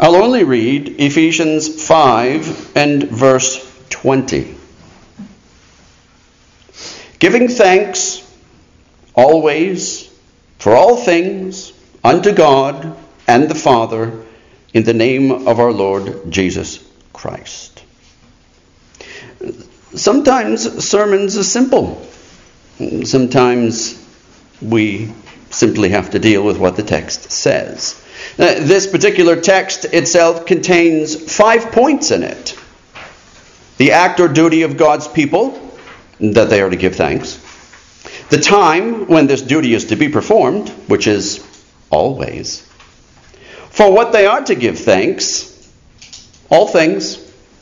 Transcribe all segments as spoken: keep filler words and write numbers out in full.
I'll only read Ephesians five and verse twenty. Giving thanks always for all things unto God and the Father in the name of our Lord Jesus Christ. Sometimes sermons are simple. Sometimes we simply have to deal with what the text says. Uh, this particular text itself contains five points in it. The act or duty of God's people, that they are to give thanks. The time when this duty is to be performed, which is always. For what they are to give thanks, all things.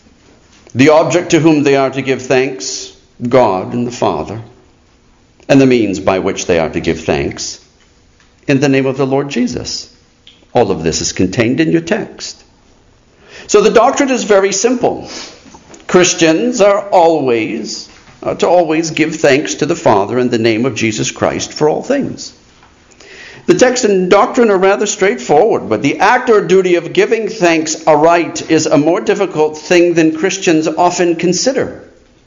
The object to whom they are to give thanks, God and the Father. And the means by which they are to give thanks, in the name of the Lord Jesus. All of this is contained in your text. So the doctrine is very simple. Christians are always uh, to always give thanks to the Father in the name of Jesus Christ for all things. The text and doctrine are rather straightforward, but the act or duty of giving thanks aright is a more difficult thing than Christians often consider.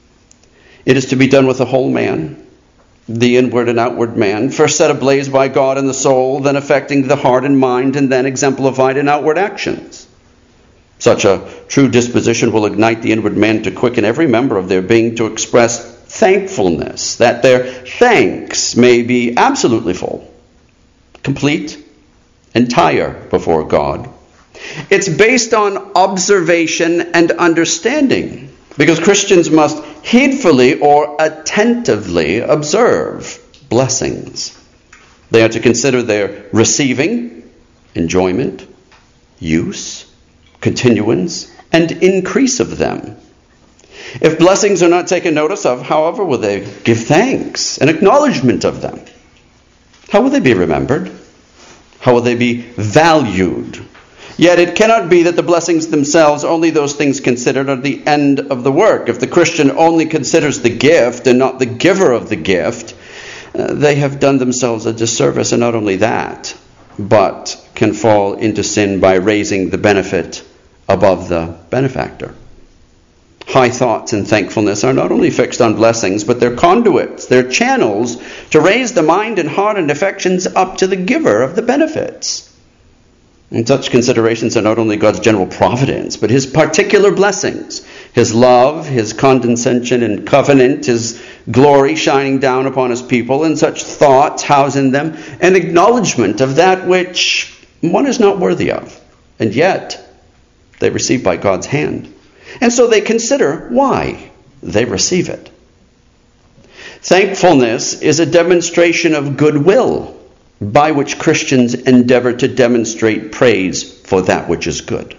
It is to be done with the whole man, the inward and outward man, first set ablaze by God in the soul, then affecting the heart and mind, and then exemplified in outward actions. Such a true disposition will ignite the inward man to quicken every member of their being to express thankfulness, that their thanks may be absolutely full, complete, entire before God. It's based on observation and understanding, because Christians must heedfully or attentively observe blessings. They are to consider their receiving, enjoyment, use, continuance, and increase of them. If blessings are not taken notice of, however, will they give thanks and acknowledgement of them? How will they be remembered? How will they be valued? Yet it cannot be that the blessings themselves, only those things considered, are the end of the work. If the Christian only considers the gift and not the giver of the gift, uh, they have done themselves a disservice, and not only that, but can fall into sin by raising the benefit above the benefactor. High thoughts and thankfulness are not only fixed on blessings, but they're conduits, they're channels to raise the mind and heart and affections up to the giver of the benefits. And such considerations are not only God's general providence, but his particular blessings, his love, his condescension and covenant, his glory shining down upon his people, and such thoughts house in them an acknowledgement of that which one is not worthy of, and yet they receive by God's hand. And so they consider why they receive it. Thankfulness is a demonstration of goodwill by which Christians endeavor to demonstrate praise for that which is good.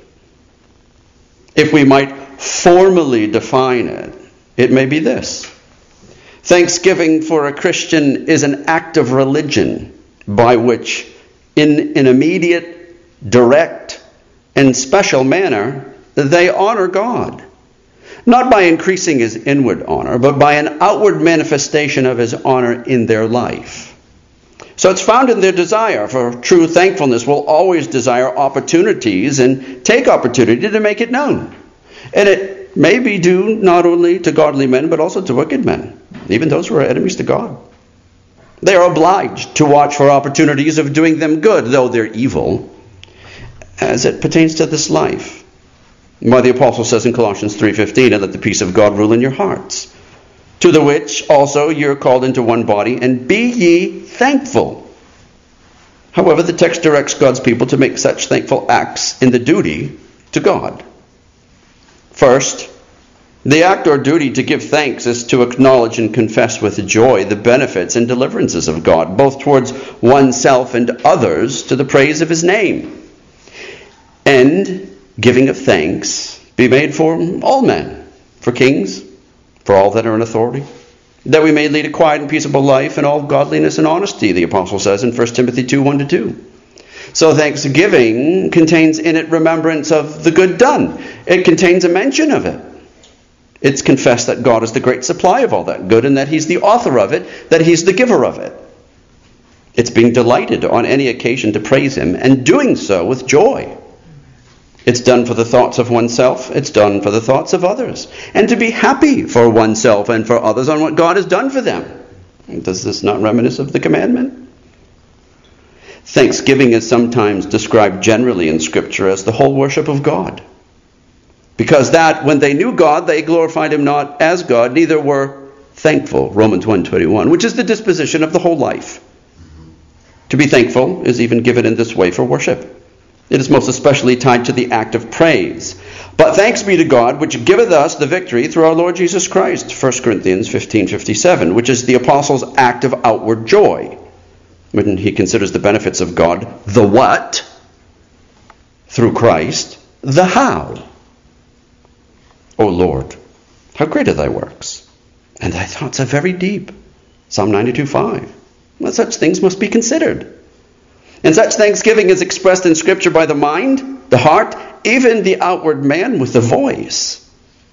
If we might formally define it, it may be this. Thanksgiving for a Christian is an act of religion by which, in an immediate, direct, and special manner, they honor God. Not by increasing his inward honor, but by an outward manifestation of his honor in their life. So it's found in their desire, for true thankfulness will always desire opportunities and take opportunity to make it known. And it may be due not only to godly men, but also to wicked men, even those who are enemies to God. They are obliged to watch for opportunities of doing them good, though they're evil, as it pertains to this life. Why the apostle says in Colossians three fifteen, and let the peace of God rule in your hearts, to the which also you're called into one body, and be ye thankful. However, the text directs God's people to make such thankful acts in the duty to God. First, the act or duty to give thanks is to acknowledge and confess with joy the benefits and deliverances of God, both towards oneself and others, to the praise of his name. And giving of thanks be made for all men, for kings, for all that are in authority, that we may lead a quiet and peaceable life in all godliness and honesty, the apostle says in First Timothy two, one to two. So thanksgiving contains in it remembrance of the good done. It contains a mention of it. It's confessed that God is the great supply of all that good, and that he's the author of it, that he's the giver of it. It's being delighted on any occasion to praise him, and doing so with joy. It's done for the thoughts of oneself. It's done for the thoughts of others. And to be happy for oneself and for others on what God has done for them. Does this not reminisce of the commandment? Thanksgiving is sometimes described generally in Scripture as the whole worship of God. Because that, when they knew God, they glorified him not as God, neither were thankful. Romans one twenty-one, which is the disposition of the whole life. To be thankful is even given in this way for worship. It is most especially tied to the act of praise. But thanks be to God, which giveth us the victory through our Lord Jesus Christ, First Corinthians fifteen fifty-seven, which is the apostle's act of outward joy, when he considers the benefits of God, the what, through Christ, the how. O Lord, how great are thy works, and thy thoughts are very deep. Psalm ninety-two five. Well, such things must be considered. And such thanksgiving is expressed in Scripture by the mind, the heart, even the outward man with the voice.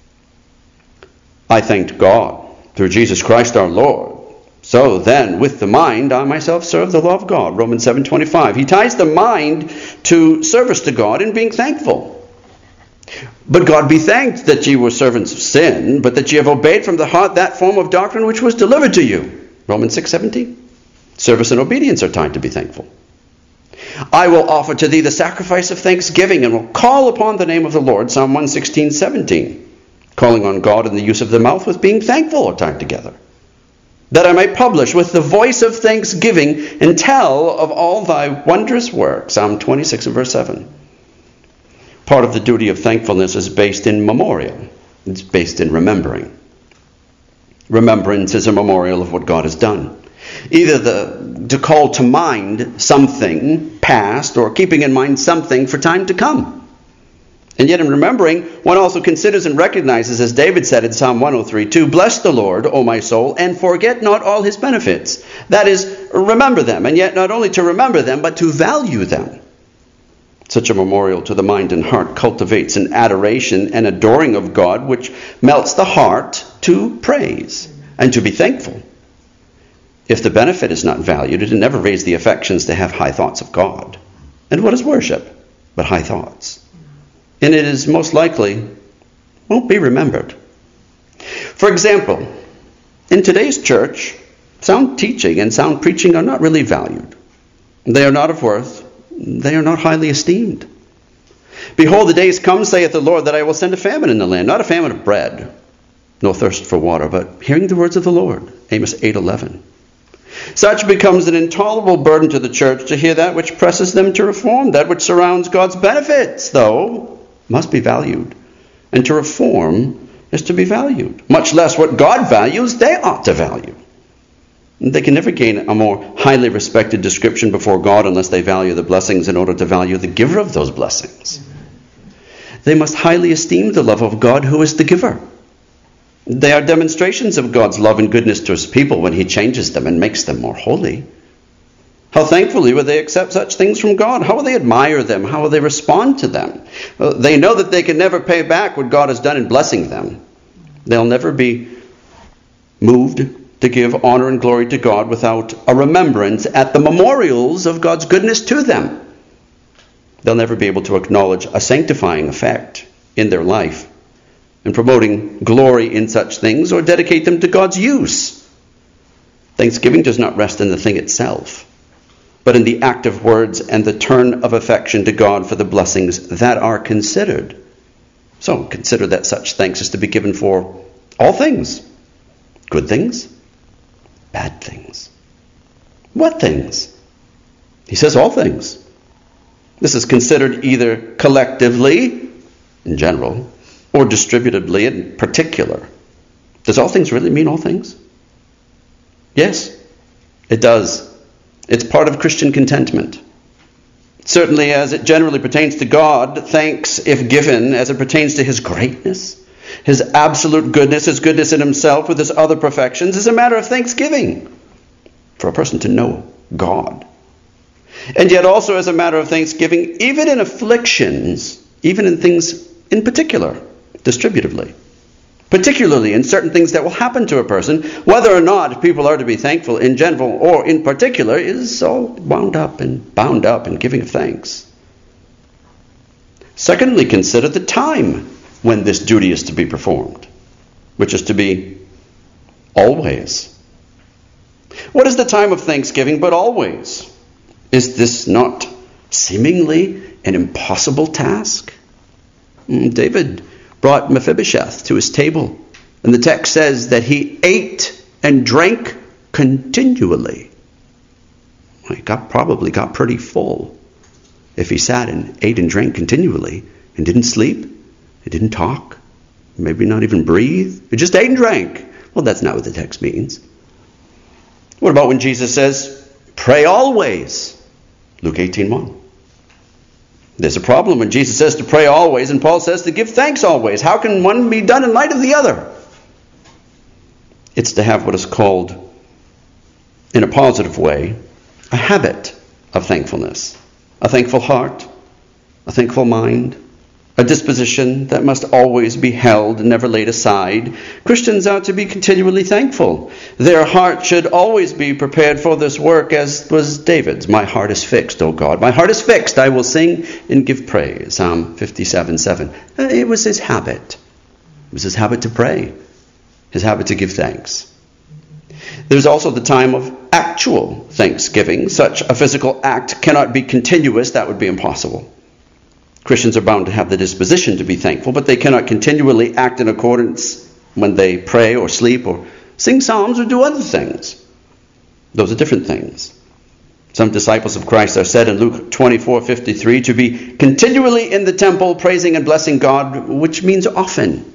I thanked God through Jesus Christ our Lord. So then, with the mind, I myself serve the law of God. Romans seven twenty-five. He ties the mind to service to God in being thankful. But God be thanked that ye were servants of sin, but that ye have obeyed from the heart that form of doctrine which was delivered to you. Romans six seventeen. Service and obedience are tied to be thankful. I will offer to thee the sacrifice of thanksgiving and will call upon the name of the Lord. Psalm one sixteen seventeen. Calling on God in the use of the mouth with being thankful are tied together. That I may publish with the voice of thanksgiving and tell of all thy wondrous works. Psalm twenty-six and verse seven. Part of the duty of thankfulness is based in memorial. It's based in remembering. Remembrance is a memorial of what God has done. Either the, to call to mind something past or keeping in mind something for time to come. And yet in remembering, one also considers and recognizes, as David said in Psalm one oh three two, bless the Lord, O my soul, and forget not all his benefits. That is, remember them, and yet not only to remember them, but to value them. Such a memorial to the mind and heart cultivates an adoration and adoring of God, which melts the heart to praise and to be thankful. If the benefit is not valued, it will never raise the affections to have high thoughts of God. And what is worship but high thoughts? And it is most likely won't be remembered. For example, in today's church, sound teaching and sound preaching are not really valued. They are not of worth. They are not highly esteemed. Behold, the days come, saith the Lord, that I will send a famine in the land, not a famine of bread, nor thirst for water, but hearing the words of the Lord. Amos eight eleven. Such becomes an intolerable burden to the church to hear that which presses them to reform. That which surrounds God's benefits, though, must be valued. And to reform is to be valued. Much less what God values, they ought to value. They can never gain a more highly respected description before God unless they value the blessings in order to value the giver of those blessings. They must highly esteem the love of God who is the giver. They are demonstrations of God's love and goodness to his people when he changes them and makes them more holy. How thankfully will they accept such things from God? How will they admire them? How will they respond to them? They know that they can never pay back what God has done in blessing them. They'll never be moved to give honor and glory to God without a remembrance at the memorials of God's goodness to them. They'll never be able to acknowledge a sanctifying effect in their life and promoting glory in such things or dedicate them to God's use. Thanksgiving does not rest in the thing itself, but in the active words and the turn of affection to God for the blessings that are considered. So consider that such thanks is to be given for all things. Good things, bad things. What things? He says all things. This is considered either collectively, in general, or distributively, in particular. Does all things really mean all things? Yes, it does. It's part of Christian contentment. Certainly, as it generally pertains to God, thanks, if given, as it pertains to his greatness, his absolute goodness, his goodness in himself with his other perfections, is a matter of thanksgiving for a person to know God. And yet also as a matter of thanksgiving, even in afflictions, even in things in particular, distributively. Particularly in certain things that will happen to a person, whether or not people are to be thankful in general or in particular, is all wound up and bound up in giving of thanks. Secondly, consider the time when this duty is to be performed, which is to be always. What is the time of thanksgiving but always? Is this not seemingly an impossible task? David brought Mephibosheth to his table, and the text says that he ate and drank continually. He got, probably got pretty full if he sat and ate and drank continually and didn't sleep, he didn't talk, maybe not even breathe. He just ate and drank. Well, that's not what the text means. What about when Jesus says, pray always? Luke eighteen one. There's a problem when Jesus says to pray always and Paul says to give thanks always. How can one be done in light of the other? It's to have what is called, in a positive way, a habit of thankfulness. A thankful heart, a thankful mind, a disposition that must always be held and never laid aside. Christians are to be continually thankful. Their heart should always be prepared for this work, as was David's. My heart is fixed, O God. My heart is fixed. I will sing and give praise. Psalm fifty-seven seven. It was his habit. It was his habit to pray. His habit to give thanks. There's also the time of actual thanksgiving. Such a physical act cannot be continuous. That would be impossible. Christians are bound to have the disposition to be thankful, but they cannot continually act in accordance when they pray or sleep or sing psalms or do other things. Those are different things. Some disciples of Christ are said in Luke twenty-four fifty-three to be continually in the temple praising and blessing God, which means often.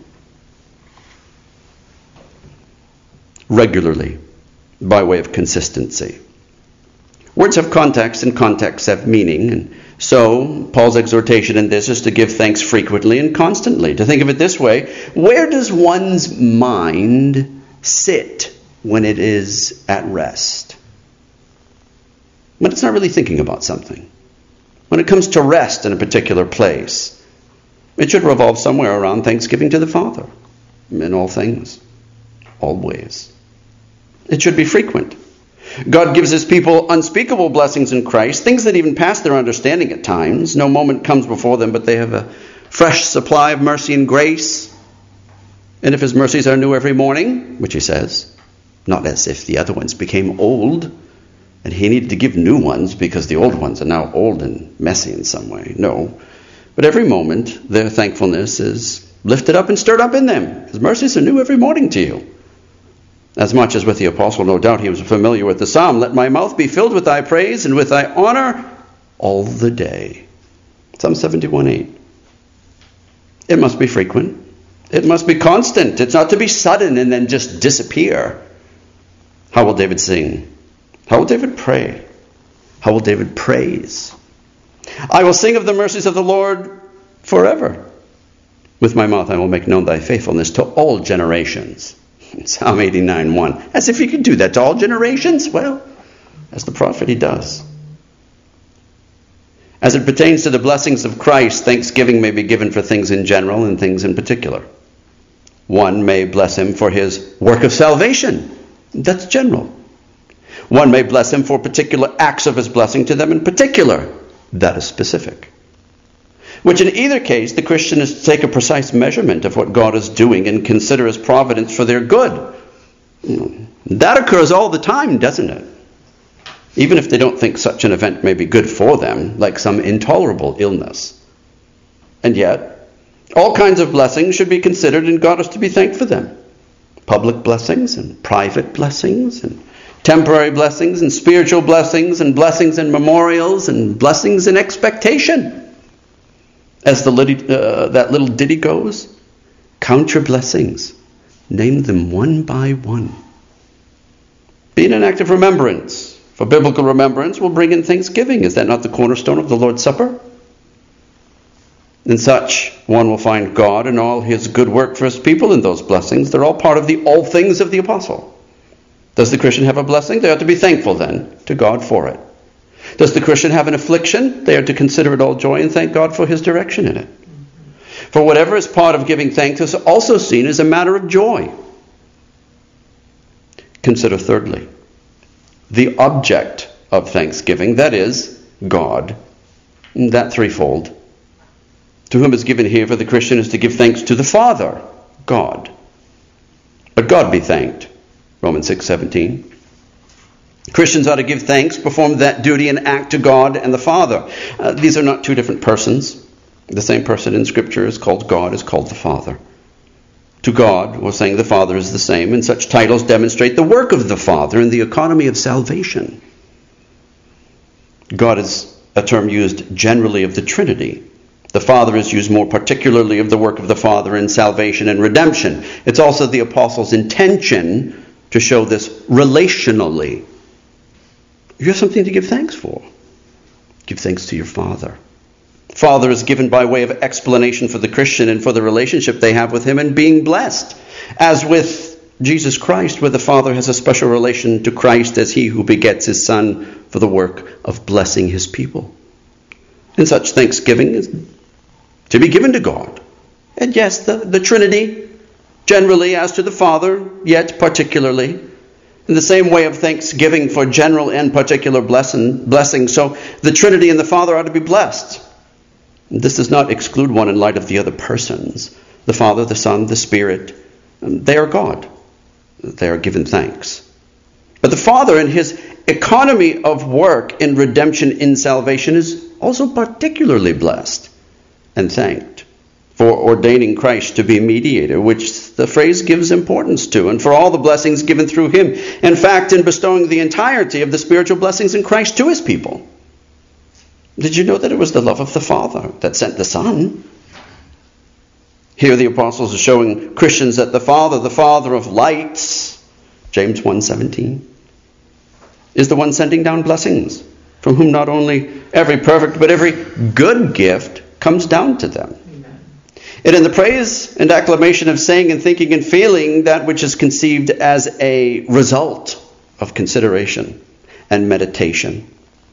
Regularly, by way of consistency. Words have context and contexts have meaning, and so Paul's exhortation in this is to give thanks frequently and constantly. To think of it this way, where does one's mind sit when it is at rest? When it's not really thinking about something. When it comes to rest in a particular place, it should revolve somewhere around thanksgiving to the Father in all things, always. It should be frequent. God gives his people unspeakable blessings in Christ, things that even pass their understanding at times. No moment comes before them, but they have a fresh supply of mercy and grace. And if his mercies are new every morning, which he says, not as if the other ones became old, and he needed to give new ones because the old ones are now old and messy in some way. No. But every moment, their thankfulness is lifted up and stirred up in them. His mercies are new every morning to you. As much as with the apostle, no doubt he was familiar with the psalm, let my mouth be filled with thy praise and with thy honor all the day. Psalm seventy-one eight. It must be frequent. It must be constant. It's not to be sudden and then just disappear. How will David sing? How will David pray? How will David praise? I will sing of the mercies of the Lord forever. With my mouth I will make known thy faithfulness to all generations. Psalm eighty-nine one. As if he could do that to all generations? Well, as the prophet he does. As it pertains to the blessings of Christ, thanksgiving may be given for things in general and things in particular. One may bless him for his work of salvation. That's general. One may bless him for particular acts of his blessing to them in particular. That is specific. Which in either case, the Christian is to take a precise measurement of what God is doing and consider his providence for their good. That occurs all the time, doesn't it? Even if they don't think such an event may be good for them, like some intolerable illness. And yet, all kinds of blessings should be considered, and God is to be thanked for them. Public blessings and private blessings and temporary blessings and spiritual blessings and blessings and memorials and blessings in expectation. As the uh, that little ditty goes, count your blessings, name them one by one. Be in an act of remembrance. For biblical remembrance will bring in thanksgiving. Is that not the cornerstone of the Lord's Supper? In such, one will find God and all his good work for his people in those blessings. They're all part of the all things of the apostle. Does the Christian have a blessing? They ought to be thankful then to God for it. Does the Christian have an affliction? They are to consider it all joy and thank God for his direction in it. For whatever is part of giving thanks is also seen as a matter of joy. Consider thirdly, the object of thanksgiving, that is, God. That threefold. To whom is given here for the Christian is to give thanks to the Father, God. But God be thanked, Romans six seventeen. Christians ought to give thanks, perform that duty and act to God and the Father. Uh, these are not two different persons. The same person in Scripture is called God, is called the Father. To God, we're saying the Father is the same, and such titles demonstrate the work of the Father in the economy of salvation. God is a term used generally of the Trinity. The Father is used more particularly of the work of the Father in salvation and redemption. It's also the apostle's intention to show this relationally. You have something to give thanks for. Give thanks to your Father. Father is given by way of explanation for the Christian and for the relationship they have with him and being blessed. As with Jesus Christ, where the Father has a special relation to Christ as he who begets his Son for the work of blessing his people. And such thanksgiving is to be given to God. And yes, the, the Trinity, generally as to the Father, yet particularly. In the same way of thanksgiving for general and particular blessing, blessing, so the Trinity and the Father are to be blessed. This does not exclude one in light of the other persons. The Father, the Son, the Spirit, they are God. They are given thanks. But the Father in his economy of work in redemption in salvation is also particularly blessed and thanked for ordaining Christ to be mediator, which the phrase gives importance to, and for all the blessings given through him. In fact, in bestowing the entirety of the spiritual blessings in Christ to his people. Did you know that it was the love of the Father that sent the Son? Here the apostles are showing Christians that the Father, the Father of lights, James one seventeen, is the one sending down blessings, from whom not only every perfect but every good gift comes down to them. Amen. And in the praise and acclamation of saying and thinking and feeling that which is conceived as a result of consideration and meditation.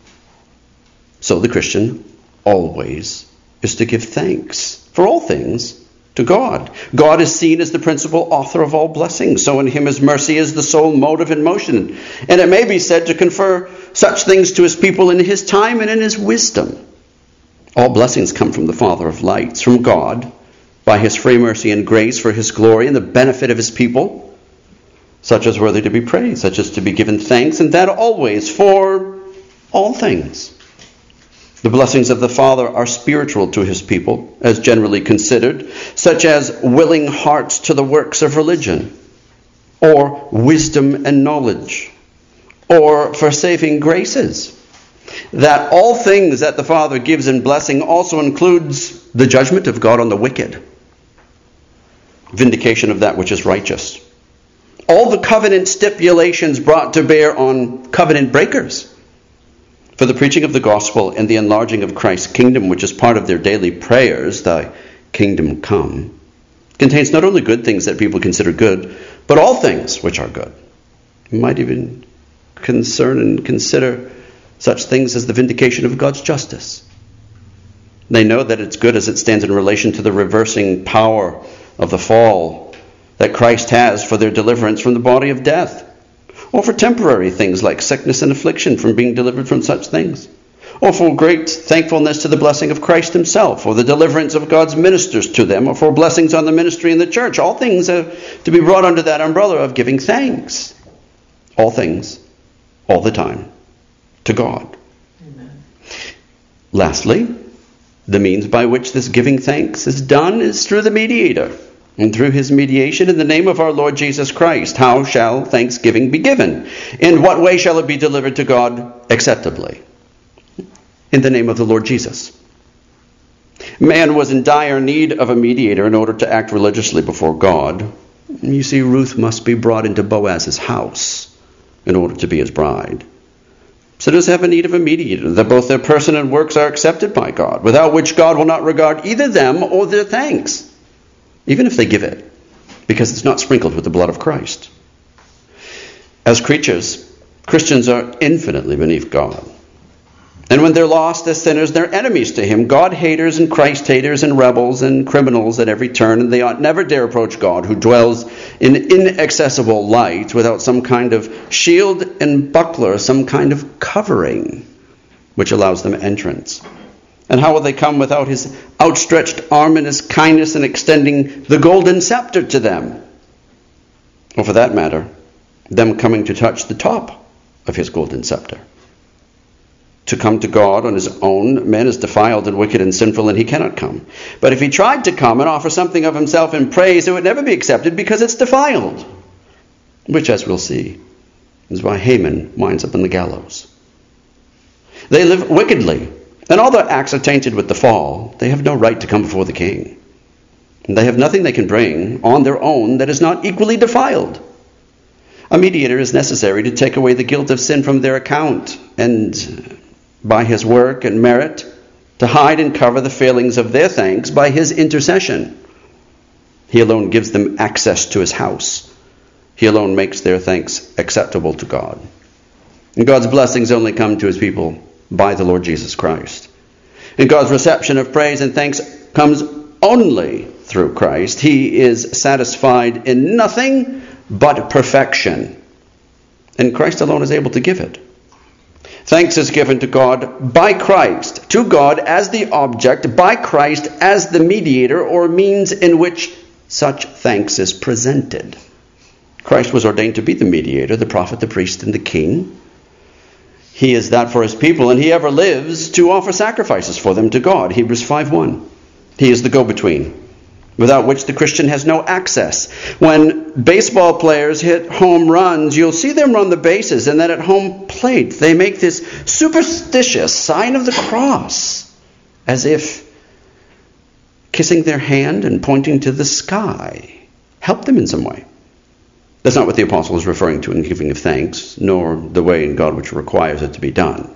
So the Christian always is to give thanks for all things to God. God is seen as the principal author of all blessings. So in him his mercy is the sole motive in motion. And it may be said to confer such things to his people in his time and in his wisdom. All blessings come from the Father of lights, from God, by his free mercy and grace for his glory and the benefit of his people, such as worthy to be praised, such as to be given thanks, and that always for all things. The blessings of the Father are spiritual to his people, as generally considered, such as willing hearts to the works of religion, or wisdom and knowledge, or for saving graces. That all things that the Father gives in blessing also includes the judgment of God on the wicked, vindication of that which is righteous, all the covenant stipulations brought to bear on covenant breakers, for the preaching of the gospel and the enlarging of Christ's kingdom, which is part of their daily prayers, thy kingdom come, contains not only good things that people consider good, but all things which are good. You might even concern and consider such things as the vindication of God's justice. They know that it's good as it stands in relation to the reversing power of the fall that Christ has for their deliverance from the body of death, or for temporary things like sickness and affliction from being delivered from such things, or for great thankfulness to the blessing of Christ himself, or the deliverance of God's ministers to them, or for blessings on the ministry in the church. All things are to be brought under that umbrella of giving thanks. All things, all the time, to God. Amen. Lastly, the means by which this giving thanks is done is through the mediator, and through his mediation in the name of our Lord Jesus Christ. How shall thanksgiving be given? In what way shall it be delivered to God acceptably? In the name of the Lord Jesus. Man was in dire need of a mediator in order to act religiously before God. You see, Ruth must be brought into Boaz's house in order to be his bride. Sinners have a need of a mediator, that both their person and works are accepted by God, without which God will not regard either them or their thanks, even if they give it, because it's not sprinkled with the blood of Christ. As creatures, Christians are infinitely beneath God. And when they're lost as sinners, they're enemies to him, God-haters and Christ-haters and rebels and criminals at every turn, and they ought never dare approach God, who dwells in inaccessible light, without some kind of shield and buckler, some kind of covering, which allows them entrance. And how will they come without his outstretched arm and his kindness in extending the golden scepter to them? Or for that matter, them coming to touch the top of his golden scepter. To come to God on his own, man is defiled and wicked and sinful, and he cannot come. But if he tried to come and offer something of himself in praise, it would never be accepted because it's defiled. Which, as we'll see, is why Haman winds up in the gallows. They live wickedly, and all their acts are tainted with the fall. They have no right to come before the king. And they have nothing they can bring on their own that is not equally defiled. A mediator is necessary to take away the guilt of sin from their account, and by his work and merit, to hide and cover the failings of their thanks by his intercession. He alone gives them access to his house. He alone makes their thanks acceptable to God. And God's blessings only come to his people by the Lord Jesus Christ. And God's reception of praise and thanks comes only through Christ. He is satisfied in nothing but perfection. And Christ alone is able to give it. Thanks is given to God by Christ, to God as the object, by Christ as the mediator or means in which such thanks is presented. Christ was ordained to be the mediator, the prophet, the priest, and the king. He is that for his people, and he ever lives to offer sacrifices for them to God. Hebrews five one. He is the go-between, without which the Christian has no access. When baseball players hit home runs, you'll see them run the bases, and then at home plate, they make this superstitious sign of the cross, as if kissing their hand and pointing to the sky helped them in some way. That's not what the apostle is referring to in giving of thanks, nor the way in God which requires it to be done.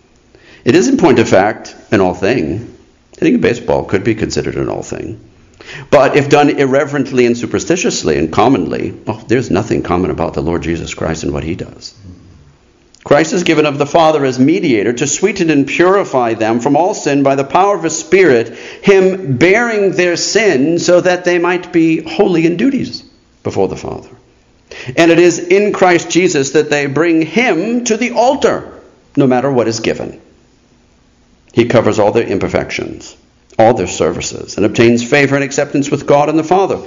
It is in point of fact an all thing. Hitting a baseball could be considered an all thing. But if done irreverently and superstitiously and commonly, well, there's nothing common about the Lord Jesus Christ and what he does. Christ is given of the Father as mediator to sweeten and purify them from all sin by the power of his Spirit, him bearing their sin so that they might be holy in duties before the Father. And it is in Christ Jesus that they bring him to the altar, no matter what is given. He covers all their imperfections, all their services, and obtains favor and acceptance with God and the Father.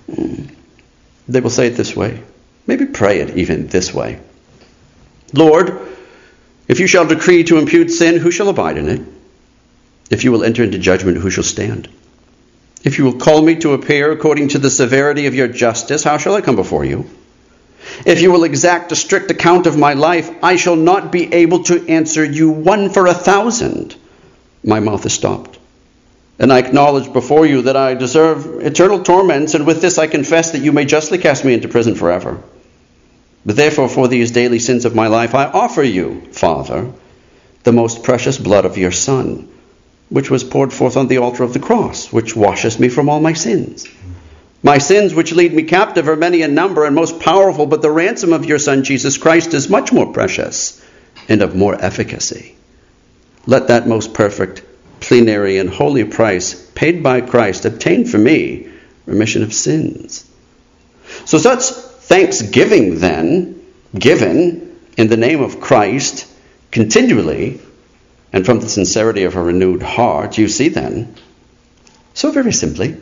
They will say it this way. Maybe pray it even this way. Lord, if you shall decree to impute sin, who shall abide in it? If you will enter into judgment, who shall stand? If you will call me to appear according to the severity of your justice, how shall I come before you? If you will exact a strict account of my life, I shall not be able to answer you one for a thousand. My mouth is stopped. And I acknowledge before you that I deserve eternal torments, and with this I confess that you may justly cast me into prison forever. But therefore, for these daily sins of my life, I offer you, Father, the most precious blood of your Son, which was poured forth on the altar of the cross, which washes me from all my sins. My sins which lead me captive are many in number and most powerful, but the ransom of your Son, Jesus Christ, is much more precious and of more efficacy. Let that most perfect, plenary, and holy price paid by Christ obtain for me remission of sins. So such thanksgiving then, given in the name of Christ, continually, and from the sincerity of a renewed heart, you see then, so very simply,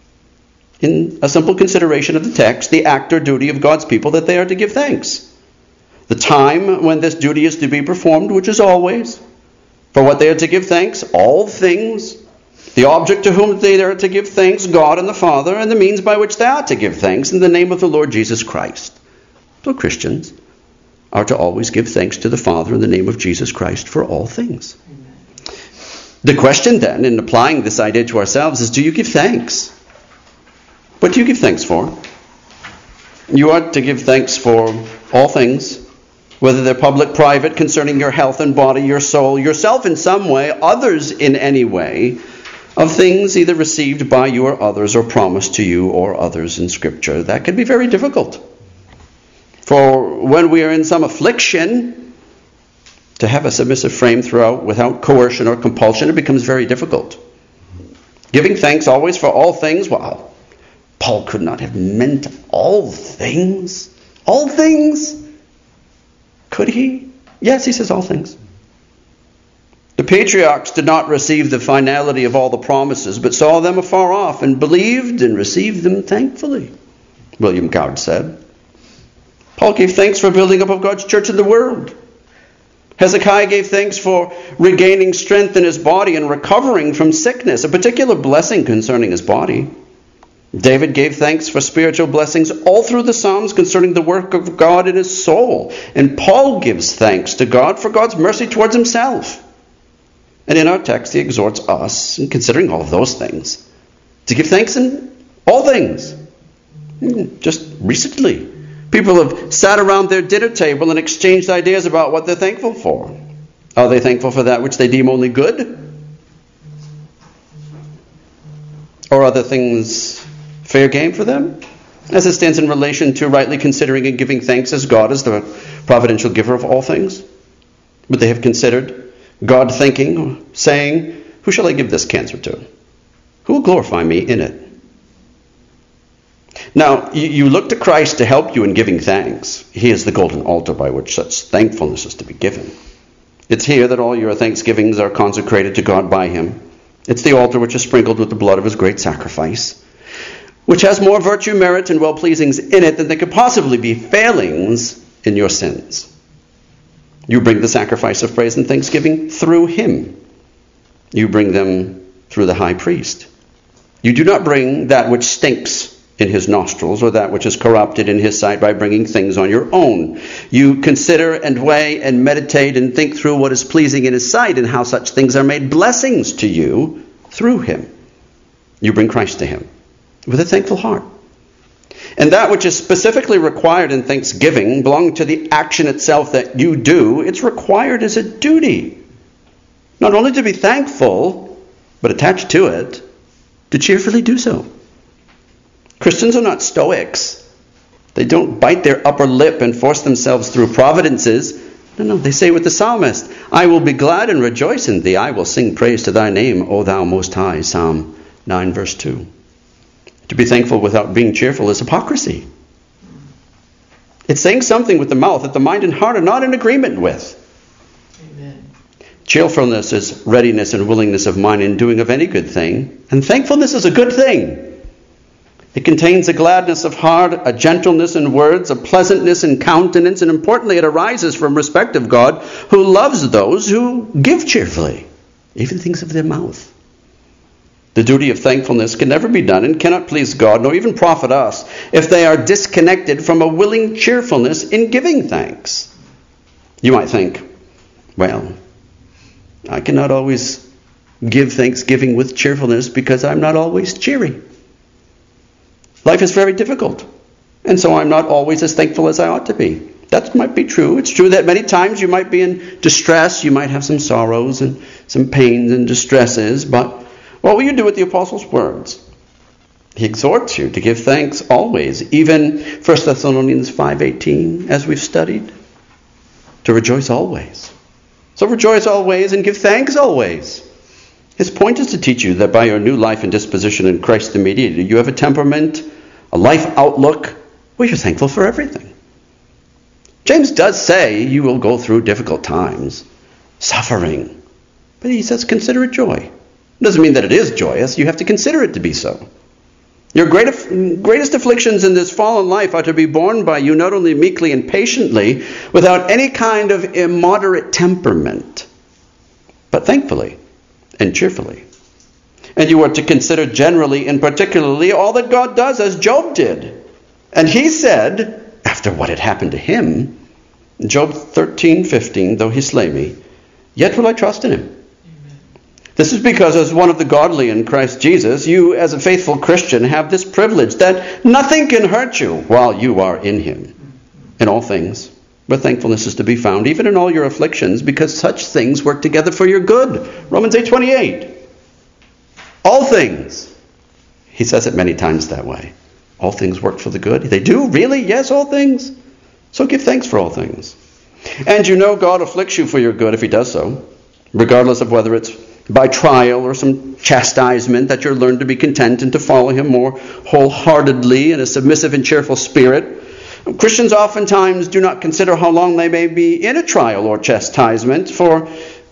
in a simple consideration of the text, the act or duty of God's people that they are to give thanks. The time when this duty is to be performed, which is always. For what they are to give thanks, all things. The object to whom they are to give thanks, God and the Father, and the means by which they are to give thanks in the name of the Lord Jesus Christ. So Christians are to always give thanks to the Father in the name of Jesus Christ for all things. Amen. The question then, in applying this idea to ourselves, is do you give thanks? What do you give thanks for? You are to give thanks for all things, whether they're public, private, concerning your health and body, your soul, yourself in some way, others in any way, of things either received by you or others, or promised to you or others in Scripture. That can be very difficult. For when we are in some affliction, to have a submissive frame throughout without coercion or compulsion, it becomes very difficult. Giving thanks always for all things, well, Paul could not have meant all things. All things? Could he? Yes, he says all things. The patriarchs did not receive the finality of all the promises, but saw them afar off and believed and received them thankfully, William Coward said. Paul gave thanks for building up of God's church in the world. Hezekiah gave thanks for regaining strength in his body and recovering from sickness, a particular blessing concerning his body. David gave thanks for spiritual blessings all through the Psalms concerning the work of God in his soul. And Paul gives thanks to God for God's mercy towards himself. And in our text, he exhorts us, in considering all of those things, to give thanks in all things. Just recently, people have sat around their dinner table and exchanged ideas about what they're thankful for. Are they thankful for that which they deem only good? Or other things fair game for them? As it stands in relation to rightly considering and giving thanks as God is the providential giver of all things? Would they have considered God thinking, saying, who shall I give this cancer to? Who will glorify me in it? Now, you look to Christ to help you in giving thanks. He is the golden altar by which such thankfulness is to be given. It's here that all your thanksgivings are consecrated to God by him. It's the altar which is sprinkled with the blood of his great sacrifice, which has more virtue, merit, and well-pleasings in it than there could possibly be failings in your sins. You bring the sacrifice of praise and thanksgiving through him. You bring them through the high priest. You do not bring that which stinks in his nostrils, or that which is corrupted in his sight by bringing things on your own. You consider and weigh and meditate and think through what is pleasing in his sight and how such things are made blessings to you through him. You bring Christ to him with a thankful heart. And that which is specifically required in thanksgiving belongs to the action itself that you do. It's required as a duty. Not only to be thankful, but attached to it, to cheerfully do so. Christians are not stoics. They don't bite their upper lip and force themselves through providences. No, no, they say with the psalmist, I will be glad and rejoice in thee. I will sing praise to thy name, O thou most high. Psalm nine, verse two. To be thankful without being cheerful is hypocrisy. It's saying something with the mouth that the mind and heart are not in agreement with. Amen. Cheerfulness is readiness and willingness of mind in doing of any good thing. And thankfulness is a good thing. It contains a gladness of heart, a gentleness in words, a pleasantness in countenance, and importantly, it arises from respect of God, who loves those who give cheerfully, even things of their mouth. The duty of thankfulness can never be done and cannot please God, nor even profit us, if they are disconnected from a willing cheerfulness in giving thanks. You might think, well, I cannot always give thanksgiving with cheerfulness because I'm not always cheery. Life is very difficult, and so I'm not always as thankful as I ought to be. That might be true. It's true that many times you might be in distress, you might have some sorrows and some pains and distresses, but what will you do with the Apostle's words? He exhorts you to give thanks always, even First Thessalonians five eighteen, as we've studied, to rejoice always. So rejoice always and give thanks always. His point is to teach you that by your new life and disposition in Christ the Mediator, you have a temperament, a life outlook, where you're thankful for everything. James does say you will go through difficult times, suffering. But he says consider it joy. It doesn't mean that it is joyous. You have to consider it to be so. Your greatest, greatest afflictions in this fallen life are to be borne by you not only meekly and patiently, without any kind of immoderate temperament, but thankfully and cheerfully. And you are to consider generally and particularly all that God does, as Job did. And he said, after what had happened to him, Job thirteen fifteen, though he slay me, yet will I trust in him. Amen. This is because as one of the godly in Christ Jesus, you as a faithful Christian have this privilege that nothing can hurt you while you are in him. In all things, but thankfulness is to be found, even in all your afflictions, because such things work together for your good. Romans eight twenty-eight. All things. He says it many times that way. All things work for the good. They do? Really? Yes, all things. So give thanks for all things. And you know God afflicts you for your good if he does so, regardless of whether it's by trial or some chastisement, that you're learned to be content and to follow him more wholeheartedly in a submissive and cheerful spirit. Christians oftentimes do not consider how long they may be in a trial or chastisement, for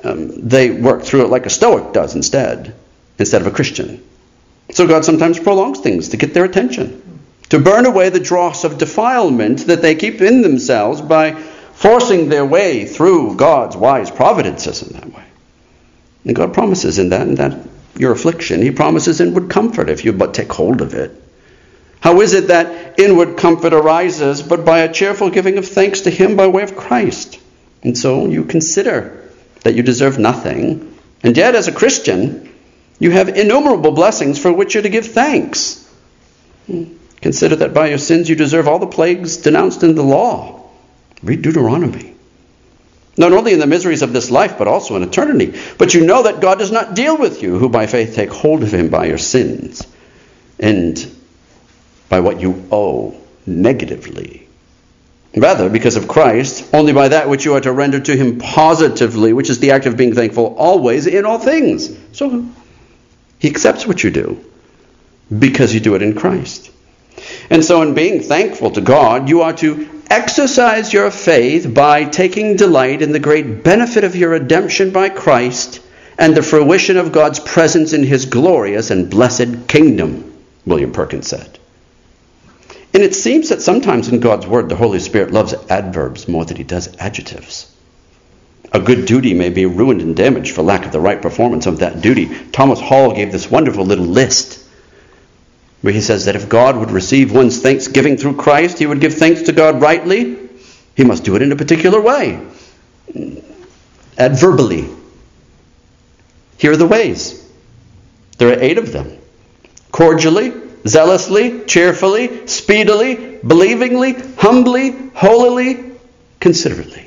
um, they work through it like a Stoic does instead, instead of a Christian. So God sometimes prolongs things to get their attention, to burn away the dross of defilement that they keep in themselves by forcing their way through God's wise providences in that way. And God promises in that, in that your affliction, he promises inward comfort if you but take hold of it. How is it that inward comfort arises but by a cheerful giving of thanks to him by way of Christ? And so you consider that you deserve nothing, and yet as a Christian, you have innumerable blessings for which you're to give thanks. Consider that by your sins you deserve all the plagues denounced in the law. Read Deuteronomy. Not only in the miseries of this life, but also in eternity. But you know that God does not deal with you, who by faith take hold of him by your sins, and by what you owe negatively. Rather, because of Christ, only by that which you are to render to him positively, which is the act of being thankful always in all things. So he accepts what you do, because you do it in Christ. And so in being thankful to God, you are to exercise your faith by taking delight in the great benefit of your redemption by Christ and the fruition of God's presence in his glorious and blessed kingdom, William Perkins said. And it seems that sometimes in God's word, the Holy Spirit loves adverbs more than he does adjectives. A good duty may be ruined and damaged for lack of the right performance of that duty. Thomas Hall gave this wonderful little list where he says that if God would receive one's thanksgiving through Christ, he would give thanks to God rightly. He must do it in a particular way. Adverbally. Here are the ways. There are eight of them. Cordially, zealously, cheerfully, speedily, believingly, humbly, holily, considerately.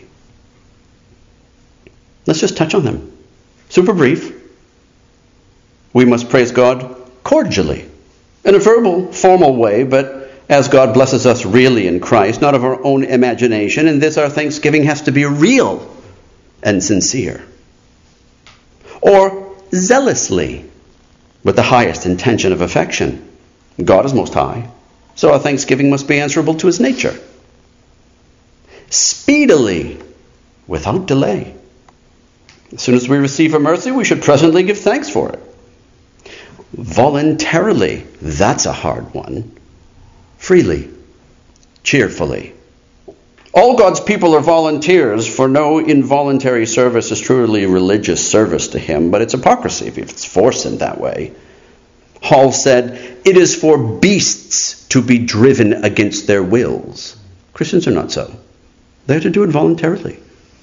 Let's just touch on them. Super brief. We must praise God cordially. In a verbal, formal way, but as God blesses us really in Christ, not of our own imagination. In this, our thanksgiving has to be real and sincere. Or zealously, with the highest intention of affection. God is most high, so our thanksgiving must be answerable to his nature. Speedily, without delay. As soon as we receive a mercy, we should presently give thanks for it. Voluntarily, that's a hard one. Freely, cheerfully. All God's people are volunteers, for no involuntary service is truly religious service to him, but it's hypocrisy if it's forced in that way. Hall said, it is for beasts to be driven against their wills. Christians are not so. They're to do it voluntarily.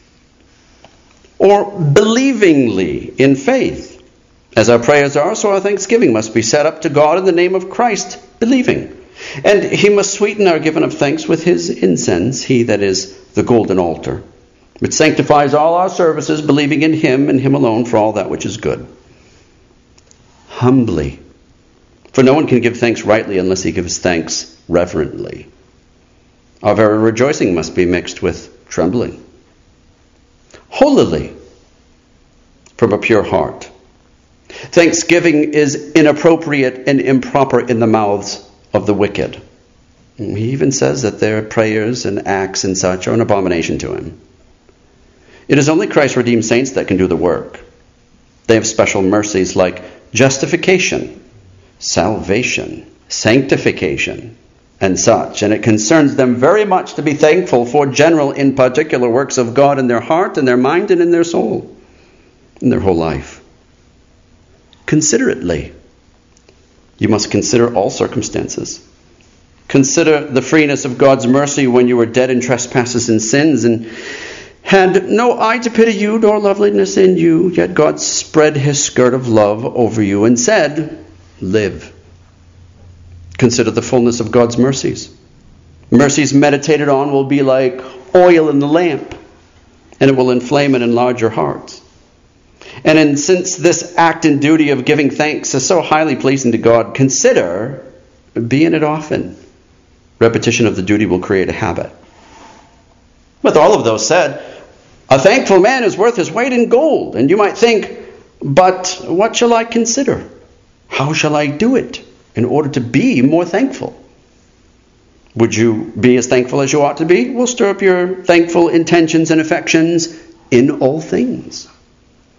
Or believingly in faith. As our prayers are, so our thanksgiving must be set up to God in the name of Christ, believing. And he must sweeten our giving of thanks with his incense, he that is the golden altar, which sanctifies all our services, believing in him and him alone for all that which is good. Humbly. For no one can give thanks rightly unless he gives thanks reverently. Our very rejoicing must be mixed with trembling. Holily. From a pure heart. Thanksgiving is inappropriate and improper in the mouths of the wicked. He even says that their prayers and acts and such are an abomination to him. It is only Christ's redeemed saints that can do the work. They have special mercies like justification, salvation, sanctification, and such. And it concerns them very much to be thankful for general in particular works of God in their heart, in their mind, and in their soul, in their whole life. Considerately. You must consider all circumstances. Consider the freeness of God's mercy when you were dead in trespasses and sins and had no eye to pity you nor loveliness in you, yet God spread his skirt of love over you and said, live. Consider the fullness of God's mercies. Mercies meditated on will be like oil in the lamp, and it will inflame and enlarge your hearts. And in, since this act and duty of giving thanks is so highly pleasing to God, consider being it often. Repetition of the duty will create a habit. With all of those said, a thankful man is worth his weight in gold. And you might think, but what shall I consider? How shall I do it in order to be more thankful? Would you be as thankful as you ought to be? Well, stir up your thankful intentions and affections in all things.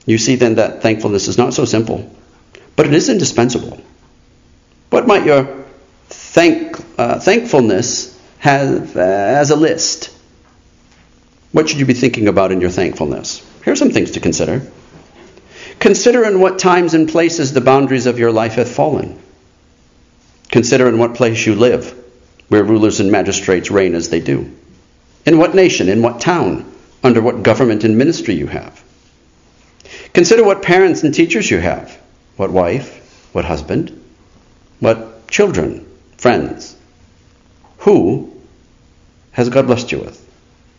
You see then that thankfulness is not so simple, but it is indispensable. What might your thank, uh, thankfulness have uh, as a list? What should you be thinking about in your thankfulness? Here are some things to consider. Consider in what times and places the boundaries of your life have fallen. Consider in what place you live, where rulers and magistrates reign as they do. In what nation, in what town, under what government and ministry you have. Consider what parents and teachers you have, what wife, what husband, what children, friends. Who has God blessed you with?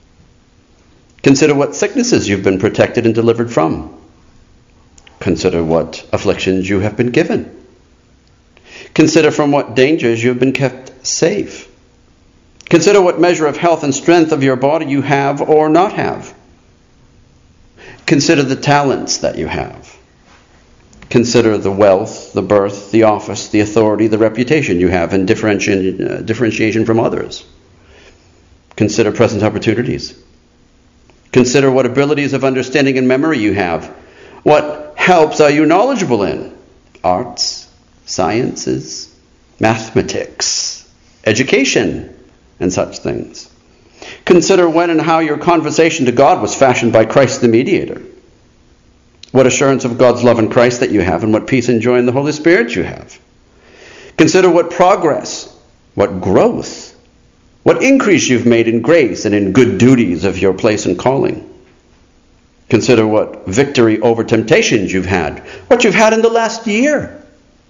Consider what sicknesses you've been protected and delivered from. Consider what afflictions you have been given. Consider from what dangers you have been kept safe. Consider what measure of health and strength of your body you have or not have. Consider the talents that you have. Consider the wealth, the birth, the office, the authority, the reputation you have, and differentiation, uh, differentiation from others. Consider present opportunities. Consider what abilities of understanding and memory you have. What helps are you knowledgeable in? Arts, sciences, mathematics, education, and such things. Consider when and how your conversation to God was fashioned by Christ the mediator. What assurance of God's love in Christ that you have, and what peace and joy in the Holy Spirit you have. Consider what progress, what growth, what increase you've made in grace and in good duties of your place and calling. Consider what victory over temptations you've had, what you've had in the last year.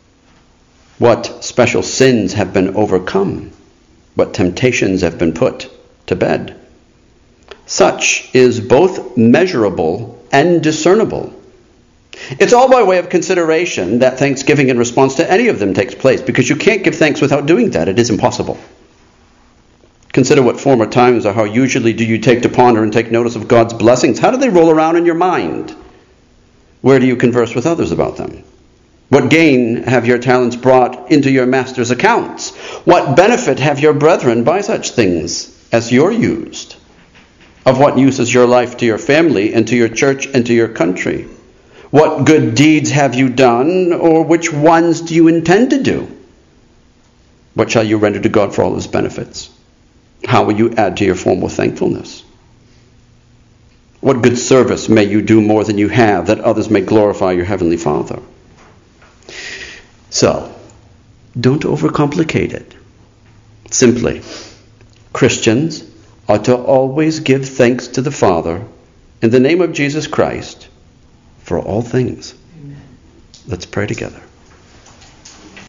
What special sins have been overcome, what temptations have been put to bed. Such is both measurable and discernible. It's all by way of consideration that thanksgiving in response to any of them takes place, because you can't give thanks without doing that. It is impossible. Consider what former times or how usually do you take to ponder and take notice of God's blessings. How do they roll around in your mind? Where do you converse with others about them? What gain have your talents brought into your master's accounts? What benefit have your brethren by such things as you're used? Of what use is your life to your family and to your church and to your country? What good deeds have you done, or which ones do you intend to do? What shall you render to God for all his benefits? How will you add to your formal thankfulness? What good service may you do more than you have, that others may glorify your heavenly Father? So, don't overcomplicate it. Simply, Christians ought to always give thanks to the Father in the name of Jesus Christ for all things. Amen. Let's pray together.